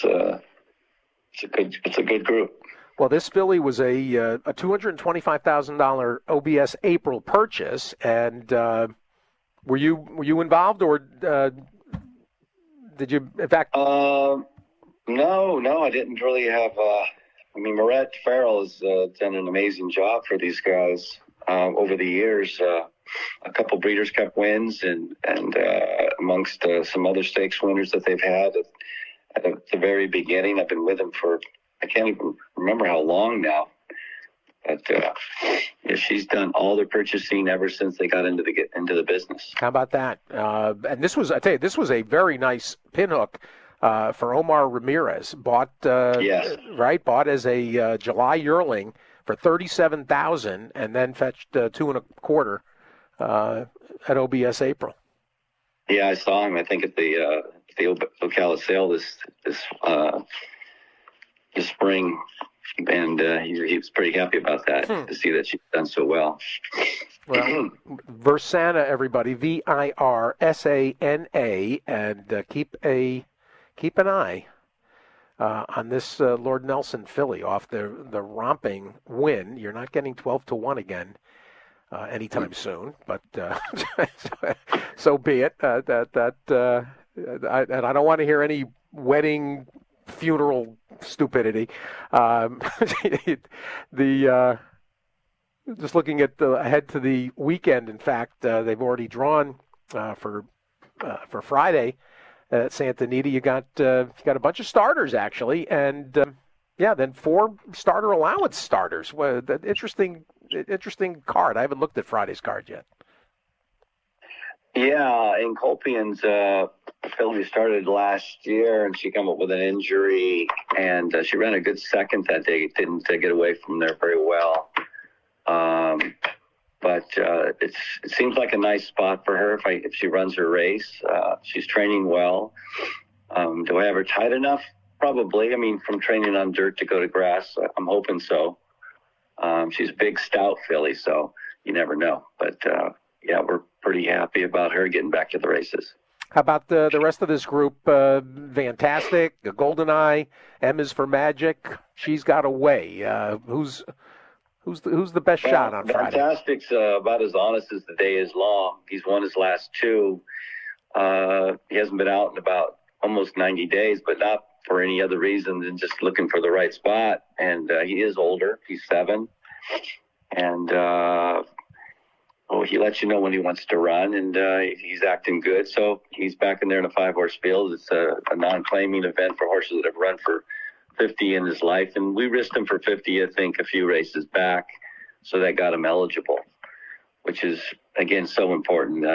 a good group. Well, this filly was a $225,000 OBS April purchase, and were you involved, or did you, in fact? No, I didn't really have. Moret Farrell has done an amazing job for these guys over the years. A couple Breeders' Cup wins, and amongst some other stakes winners that they've had at the very beginning. I've been with them for, I can't even remember how long now. But she's done all the purchasing ever since they got into the business. How about that? And this was a very nice pinhook for Omar Ramirez. Bought bought as a July yearling for $37,000, and then fetched $2.25 at OBS April. Yeah, I saw him. I think at the Ocala sale this spring, and he was pretty happy about that to see that she's done so well. Well, Virsana, everybody, Virsana, and keep an eye on this Lord Nelson filly off the romping win. You're not getting 12-1 again anytime soon, but so be it. I don't want to hear any wedding funeral stupidity. Just looking at ahead to the weekend. In fact, they've already drawn for Friday at Santa Anita. You got a bunch of starters actually, and then 4 starter allowance starters. Well, interesting card. I haven't looked at Friday's card yet. Yeah, in Colpian's filly started last year, and she came up with an injury, and she ran a good second that day. Didn't get away from there very well. But it seems like a nice spot for her if she runs her race. She's training well. Do I have her tight enough? Probably. I mean, from training on dirt to go to grass, I'm hoping so. She's a big, stout filly, so you never know. But, we're pretty happy about her getting back to the races. How about the rest of this group? Fantastic, Golden Eye, M is for Magic. She's got away. Who's the best shot on Friday? Fantastic's about as honest as the day is long. He's won his last 2. He hasn't been out in about almost 90 days, but not for any other reason than just looking for the right spot. And he is older. He's 7. And he lets you know when he wants to run, and he's acting good. So he's back in there in a 5-horse field. It's a non-claiming event for horses that have run for 50 in his life, and we risked him for 50, I think, a few races back, so that got him eligible, which is, again, so important.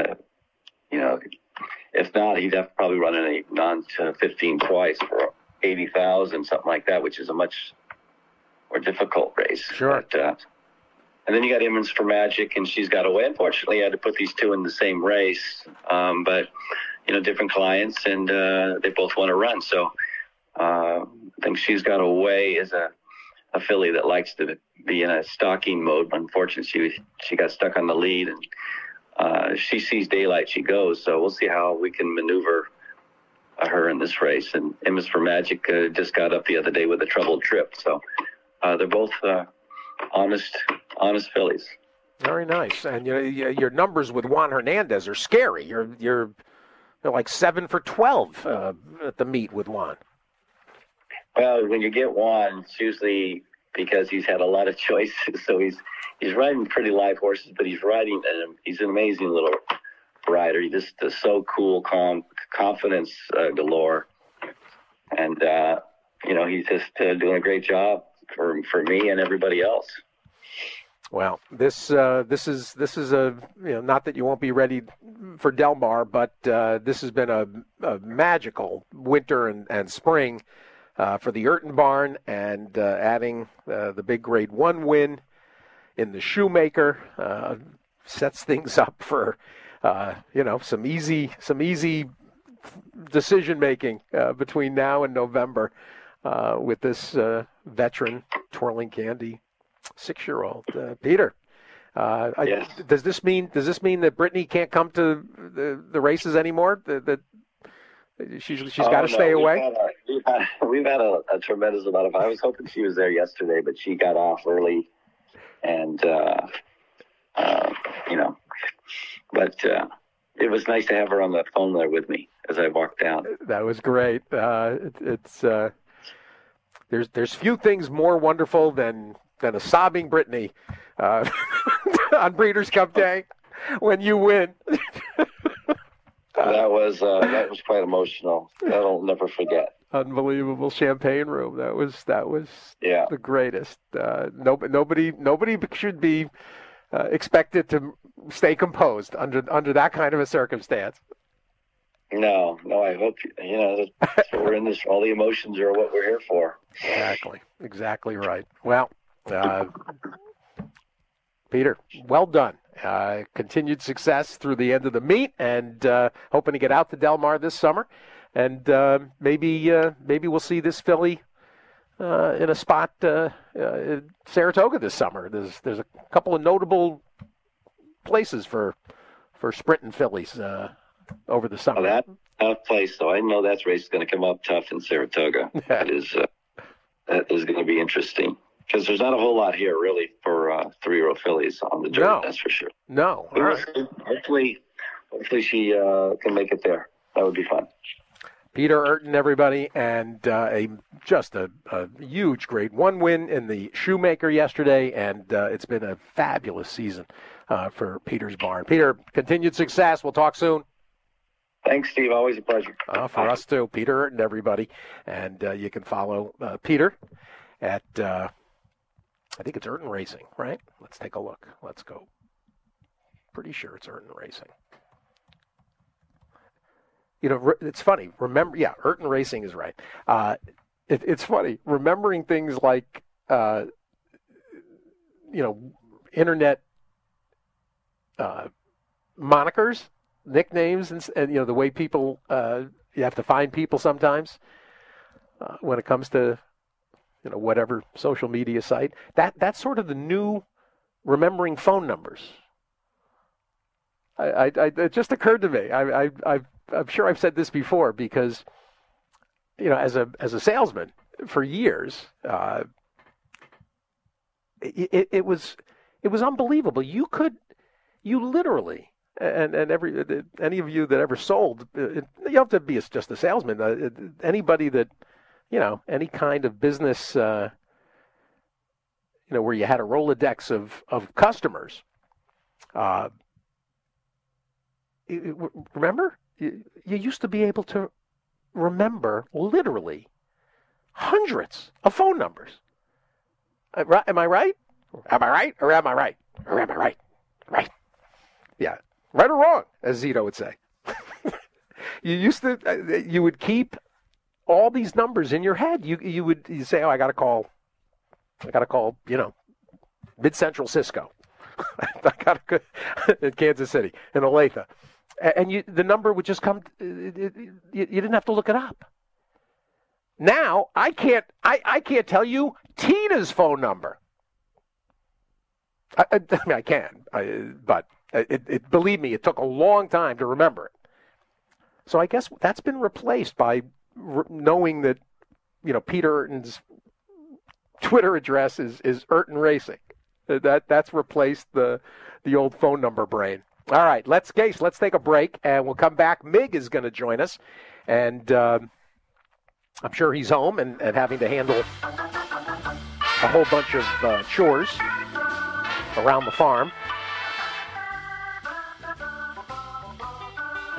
If not, he'd have to probably run in a non-15 twice for 80,000, something like that, which is a much more difficult race. Sure. But, and then you got Emmons for Magic, and she's got away. Unfortunately, I had to put these 2 in the same race, but different clients, and they both want to run. So I think she's got away as a filly that likes to be in a stalking mode. Unfortunately, she got stuck on the lead, and she sees daylight, she goes. So we'll see how we can maneuver her in this race. And Emmons for Magic just got up the other day with a troubled trip. So they're both honest fillies. Very nice. And your numbers with Juan Hernandez are scary. You're like 7 for 12 at the meet with Juan. Well, when you get Juan, it's usually because he's had a lot of choices. So he's riding pretty live horses, but he's an amazing little rider. He just is so cool, calm, confidence galore. And, he's just doing a great job for me and everybody else. Well, this is a not that you won't be ready for Del Mar, but this has been a magical winter and spring for the Urton Barn, and adding the big Grade 1 win in the Shoemaker sets things up for some easy decision making between now and November with this veteran twirling candy 6-year-old Peter. Yes. Does this mean that Brittany can't come to the races anymore? That she's got to stay away? We've had a tremendous amount of. I was hoping she was there yesterday, but she got off early, and But it was nice to have her on the phone there with me as I walked down. That was great. There's few things more wonderful than a sobbing Brittany on Breeders' Cup Day when you win. That was quite emotional. I'll never forget. Unbelievable champagne room. That was yeah. the greatest. Nobody should be expected to stay composed under that kind of a circumstance. No. I hope that's what we're in this. All the emotions are what we're here for. Exactly right. Well, Peter, well done. Continued success through the end of the meet, and hoping to get out to Del Mar this summer, and maybe we'll see this filly in a spot in Saratoga this summer. There's a couple of notable places for sprinting fillies over the summer. That tough place, though. I know that race is going to come up tough in Saratoga. That is going to be interesting. Because there's not a whole lot here, really, for 3-year-old fillies on the dirt. No. That's for sure. No. Right. Hopefully she can make it there. That would be fun. Peter Urton, everybody, and just a huge Grade 1 win in the Shoemaker yesterday, and it's been a fabulous season for Peter's Barn. Peter, continued success. We'll talk soon. Thanks, Steve. Always a pleasure. For us, too. Peter Urton, everybody. And you can follow Peter at... I think it's Urton Racing, right? Let's take a look. Let's go. Pretty sure it's Urton Racing. It's funny. Remember, Urton Racing is right. It's funny. Remembering things like, internet monikers, nicknames, and the way people, you have to find people sometimes when it comes to, whatever social media site. That's sort of the new remembering phone numbers. It just occurred to me. I'm sure I've said this before because, as a salesman for years, it was unbelievable. You literally, and any of you that ever sold, you have to be just a salesman. Anybody that, any kind of business, where you had a Rolodex of customers. Remember, you used to be able to remember literally hundreds of phone numbers. Am I right? Am I right? Or am I right? Or am I right? Right. Yeah. Right or wrong, as Zito would say. You would keep all these numbers in your head. You say, I got to call, Mid Central Cisco. I got to go in Kansas City, in Olathe. And the number would just come. You didn't have to look it up. Now I can't can't tell you Tina's phone number. I mean, I can, but believe me, it took a long time to remember it. So I guess that's been replaced by knowing that, Peter Urton's Twitter address is Urton Racing. That's replaced the old phone number brain. All right, let's take a break, and we'll come back. Mig is going to join us, and I'm sure he's home and having to handle a whole bunch of chores around the farm.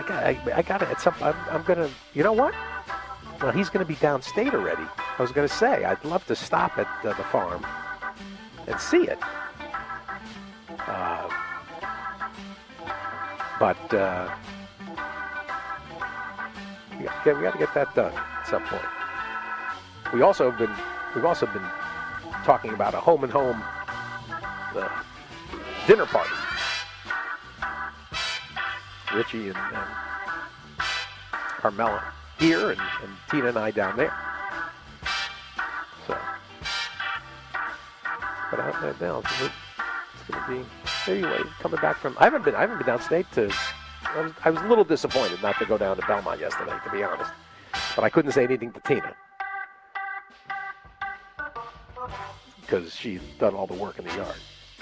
I got it at some. I'm gonna. You know what? Well, he's gonna be downstate already. I was gonna say I'd love to stop at the farm and see it. But we got to get that done at some point. We've also been talking about a home and home dinner party. Richie and Carmela here, and Tina and I down there. So, but now it's going to be anyway. Coming back from, I haven't been downstate to. I was a little disappointed not to go down to Belmont yesterday, to be honest. But I couldn't say anything to Tina because she'd done all the work in the yard,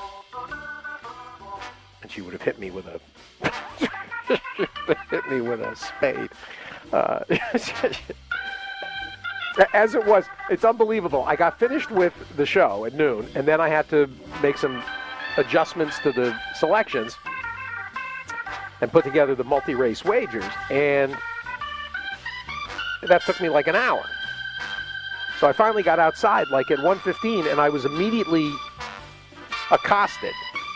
and she would have hit me with a spade. As it was, it's unbelievable. I got finished with the show at noon, and then I had to make some adjustments to the selections and put together the multi-race wagers, and that took me like an hour. So I finally got outside like at 1:15, and I was immediately accosted.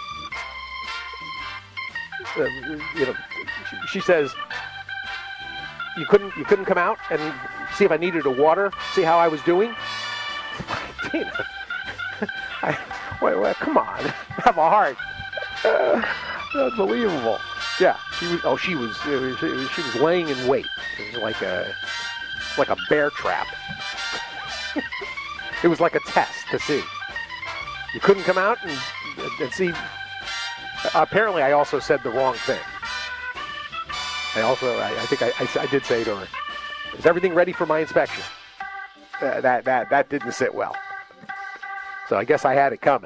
She says, "You couldn't come out and see if I needed a water, see how I was doing?" Tina, wait, come on, have a heart. Unbelievable. Yeah, she was laying in wait. It was like a bear trap. It was like a test to see. You couldn't come out and see. Apparently, I also said the wrong thing. I think I did say to her, "Is everything ready for my inspection?" That didn't sit well. So I guess I had it coming.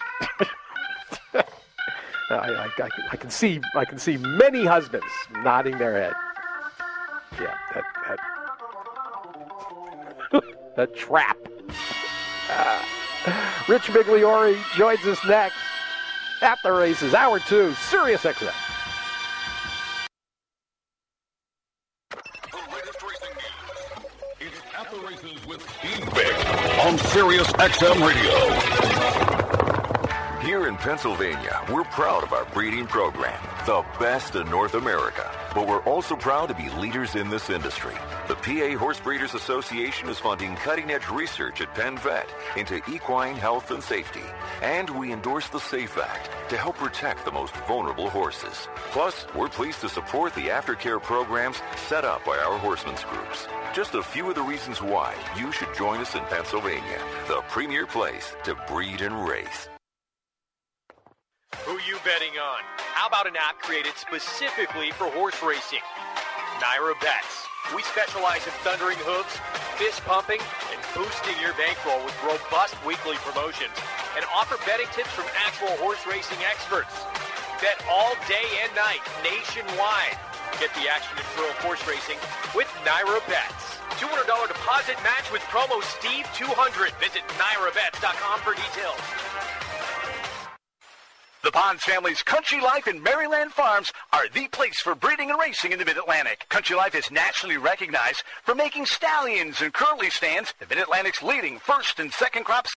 I can see many husbands nodding their head. Yeah, that trap. Rich Migliore joins us next at the races, Hour 2, Sirius XM. The latest racing news is at the races with Steve Vick on Sirius XM Radio. Here in Pennsylvania, we're proud of our breeding program, the best in North America. But we're also proud to be leaders in this industry. The PA Horse Breeders Association is funding cutting-edge research at Penn Vet into equine health and safety. And we endorse the SAFE Act to help protect the most vulnerable horses. Plus, we're pleased to support the aftercare programs set up by our horsemen's groups. Just a few of the reasons why you should join us in Pennsylvania, the premier place to breed and race. Who you betting on? How about an app created specifically for horse racing? Naira Bets. We specialize in thundering hooves, fist pumping, and boosting your bankroll with robust weekly promotions, and offer betting tips from actual horse racing experts. Bet all day and night, nationwide. Get the action and thrill of horse racing with Naira Bets. $200 deposit match with promo Steve200. Visit NairaBets.com for details. The Bonds family's Country Life and Maryland Farms are the place for breeding and racing in the Mid-Atlantic. Country Life is nationally recognized for making stallions and curly stands, the Mid-Atlantic's leading first and second crop